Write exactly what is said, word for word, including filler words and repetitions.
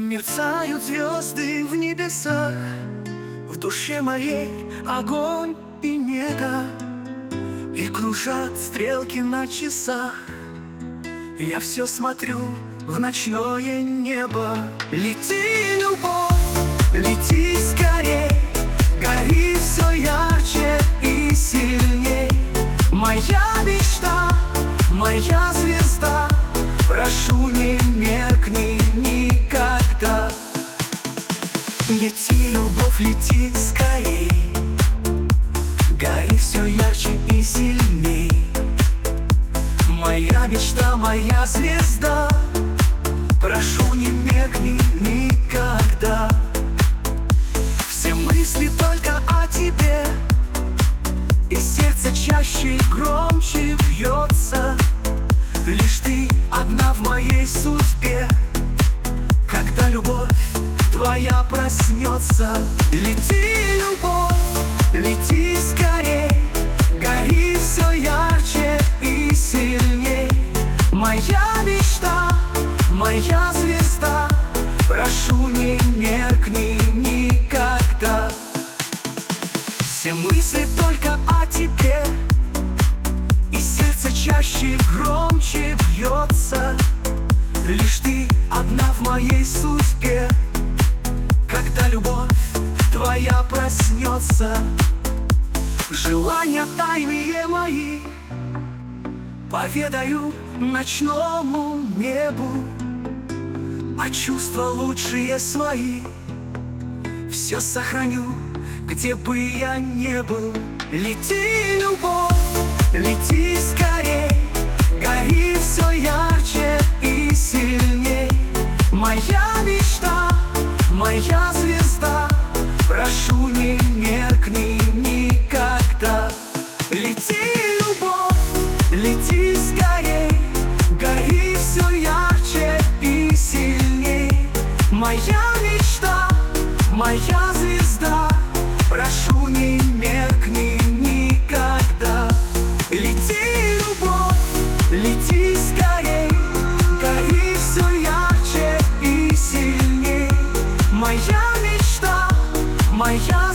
Мерцают звезды в небесах, в душе моей огонь и нега, и кружат стрелки на часах. Я все смотрю в ночное небо. Лети, любовь, лети скорей, гори все ярче и сильней. Моя мечта, моя звезда, прошу, не меркни никогда. Лети, любовь, лети скорей, гори все ярче и сильней. Моя мечта, моя звезда, прошу, не меркни никогда. Все мысли только о тебе, и сердце чаще и громче бьется. Лишь ты одна в моей судьбе, когда любовь твоя проснется. Лети, любовь, лети скорей, гори все ярче и сильней. Моя мечта, моя звезда, прошу, не меркни никогда. Все мысли только о тебе, и сердце чаще и громче бьется. Лишь ты одна в моей судьбе, когда любовь твоя проснется. Желания тайные мои поведаю ночному небу, а чувства лучшие свои все сохраню, где бы я не был. Лети, любовь, лети скорей, гори все ярче и сильней. Моя мечта, моя звезда, прошу, не меркни никогда. Лети, любовь, лети скорей, гори все ярче и сильней. Моя мечта, моя звезда, прошу, не меркни никогда. Лети, любовь, лети скорей, гори все ярче и сильней. Моя мечта, моя